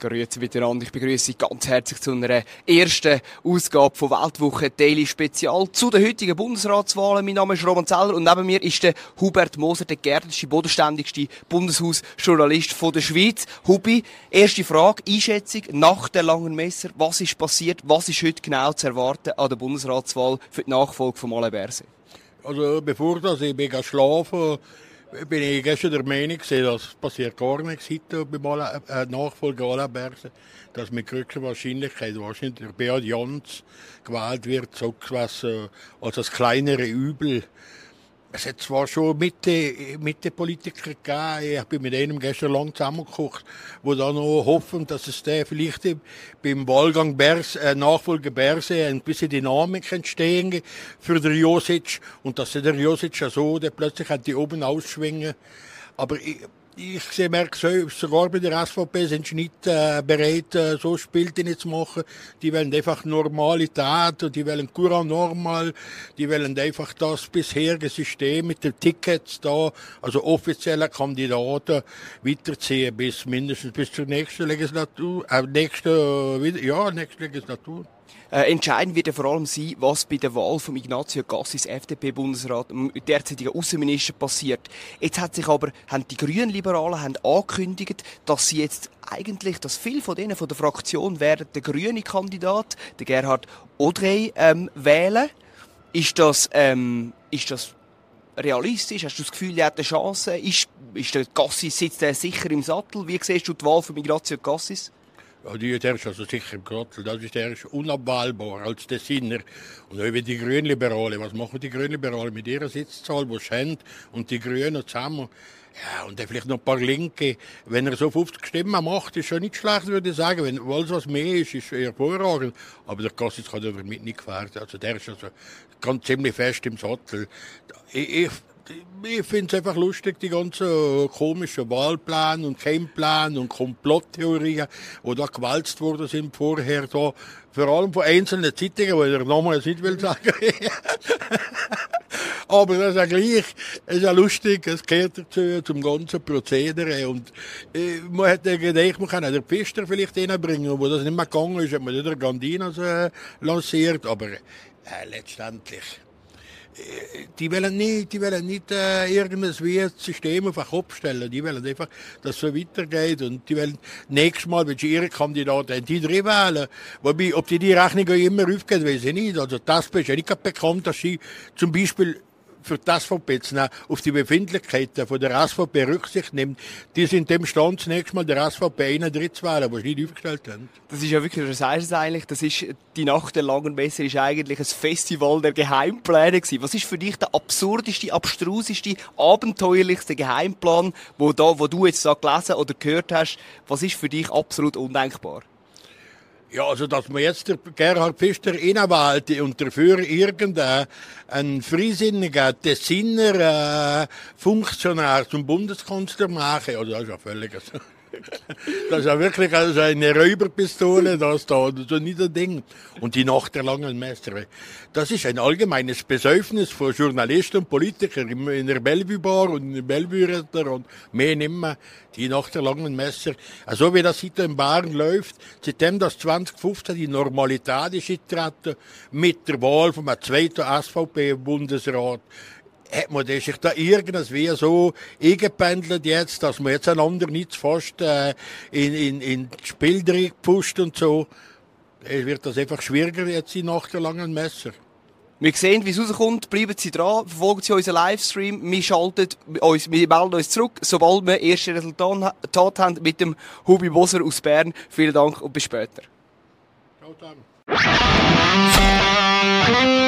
Grüezi miteinander. Ich begrüße Sie ganz herzlich zu einer ersten Ausgabe von Weltwoche Daily Spezial zu den heutigen Bundesratswahlen. Mein Name ist Roman Zeller und neben mir ist der Hubert Moser, der geerdetste, bodenständigste Bundeshausjournalist von der Schweiz. Hubi, erste Frage, Einschätzung nach den langen Messer. Was ist passiert? Was ist heute genau zu erwarten an der Bundesratswahl für die Nachfolge von Alain Berset? Also bevor ich schlafen bin ich gestern der Meinung, dass passiert gar nichts heute beim Nachfolger Alain Berset, dass mit größter Wahrscheinlichkeit wahrscheinlich der Beat Jans gewählt wird, so etwas als das kleinere Übel. Es hat zwar schon Mitte-Politiker gegeben, ich bin mit einem gestern lang zusammengekocht, die da noch hoffen, dass es der vielleicht beim Wahlgang Nachfolger Berset ein bisschen Dynamik entstehen für den Josic und dass der Josic so der plötzlich die oben ausschwingen. Aber ich merke sogar bei der SVP sind sie nicht bereit, so Spielchen zu machen. Die wollen einfach Normalität und die wollen Courant normal. Die wollen einfach das bisherige System mit den Tickets da, also offizielle Kandidaten, weiterziehen mindestens bis zur nächsten Legislatur. Nächste Legislatur. Entscheidend wird ja vor allem sein, was bei der Wahl von Ignazio Cassis, FDP-Bundesrat, dem derzeitigen Außenminister passiert. Jetzt haben die Grünliberalen angekündigt, dass sie jetzt eigentlich, dass viele von denen von der Fraktion werden den grünen Kandidat, den Gerhard Audrey, wählen. Ist das realistisch? Hast du das Gefühl, er hat eine Chance? Ist der Cassis, sitzt er sicher im Sattel? Wie siehst du die Wahl von Ignazio Cassis? Ja, der ist also sicher im Grottel. Der ist unabwahlbar als Designer. Und auch wie die Grünliberale. Was machen die Grünliberale mit ihrer Sitzzahl, die sie haben, und die Grünen zusammen? Ja, und dann vielleicht noch ein paar Linke. Wenn er so 50 Stimmen macht, ist schon nicht schlecht, würde ich sagen. Wenn alles was mehr ist hervorragend. Aber der Cassis kann damit nicht gefährden. Also der ist also ganz ziemlich fest im Sattel. Ich finde es einfach lustig, die ganzen komischen Wahlpläne und Keimpläne und Komplotttheorien, die da gewälzt worden sind vorher, da, vor allem von einzelnen Zeitungen, die ich der Namen jetzt nicht will sagen. Aber das ist ja gleich, es ist ja lustig, es gehört dazu, zum ganzen Prozedere. Und man hätte gedacht, man kann auch den Pfister vielleicht reinbringen, wo das nicht mehr gegangen ist, hat man nicht der Gandinas lanciert, aber letztendlich. Die wollen nicht irgendwie das System auf den Kopf stellen. Die wollen einfach, dass es so weitergeht. Und die wollen nächstes Mal, wenn sie ihre Kandidaten haben, die drei wählen. Wobei, ob die Rechnung immer aufgeht, weiß ich nicht. Also das ist ja nicht bekannt, dass sie zum Beispiel für die SVP auf die Befindlichkeiten von der SVP Rücksicht nimmt. Die sind dem Stand zunächst mal der SVP 31 wählen, die sie nicht aufgestellt haben. Das ist ja wirklich, das heißt es eigentlich, die Nacht der langen Messer ist eigentlich ein Festival der Geheimpläne gewesen. Was ist für dich der absurdeste, abstruseste, abenteuerlichste Geheimplan, wo du jetzt da gelesen oder gehört hast? Was ist für dich absolut undenkbar? Ja, also, dass man jetzt der Gerhard Pfister innenwählt und dafür irgendeinen freisinnigen Designer, Funktionär zum Bundeskanzler machen, also das ist ja völlig, das ist ja wirklich eine Räuberpistole, das da, so nicht ein Ding. Und die Nacht der langen Messer, das ist ein allgemeines Besäufnis von Journalisten und Politikern in der Bellevue Bar und in der Bellevue Restaurant und mehr nimmer. Die Nacht der langen Messer, also wie das heute in Bern läuft, seitdem das 2015 die Normalität ist eingetreten, mit der Wahl vom zweiten SVP-Bundesrat, hat man sich da irgendwie so eingependelt jetzt, dass man jetzt einander nicht fast in das Spiel gepusht und so. Es wird das einfach schwieriger jetzt nach der langen Messer. Wir sehen, wie es rauskommt. Bleiben Sie dran, verfolgen Sie unseren Livestream. Wir melden uns zurück, sobald wir erste Resultate haben mit dem Hubi Moser aus Bern. Vielen Dank und bis später. Ciao zusammen.